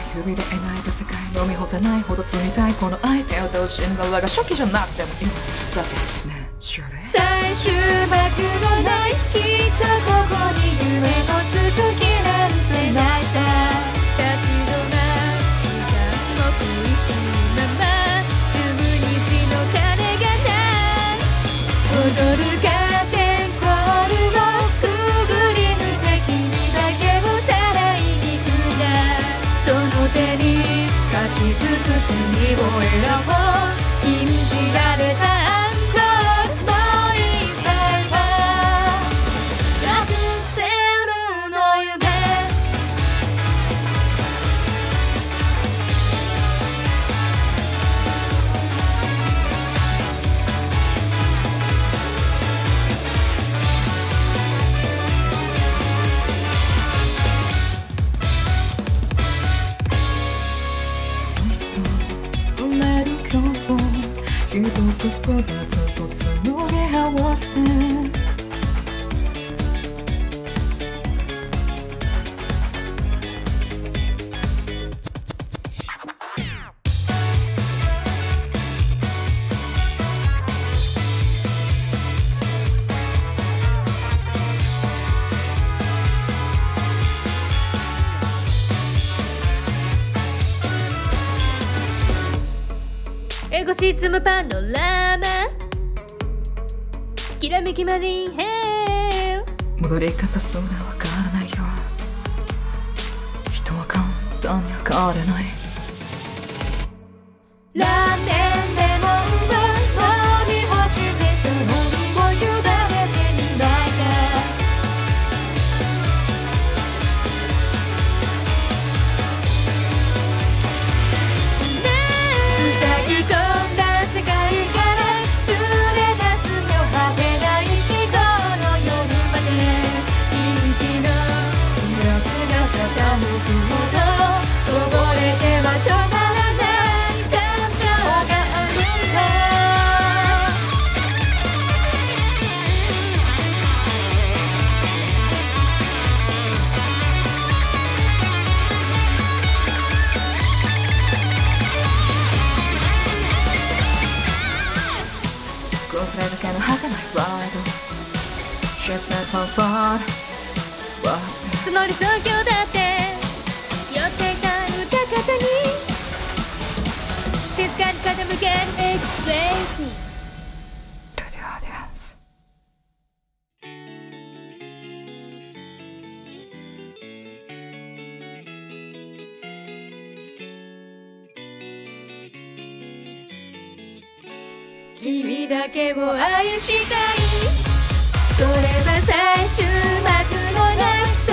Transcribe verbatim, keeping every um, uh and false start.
指で描いた世界飲み干せないほど積みたいこの相手をどうしんだらが初期じゃなくてもいいだってね、知られ最終幕のないきっとここに夢の続きなんてないさ。立ち止まる時間も苦しいままじゅうにちの鐘が鳴る。踊るカーテンコールをくぐり抜け君だけをさらいに行くんだ。その手に貸し付く罪を選ぼう禁じられた一つ二つと紡ぎ合わせてエゴシズムパノラマきらめきマリンヘル戻り方そんなわからないよ。人は簡単に変われない。 ラーメンレモンを飲み干してその身を委ねてみないか。うさぎ飛んだ世界から連れ出すよ果てない思考の夜まで人気の色姿傾くほど溺れては止まらない感情があるんだ。 こすれだけの儚いワイド She's not for fun つもり東京だって寄っていた歌方に静かに傾ける It's crazy To the audience 君だけを愛したいそれは最終幕のない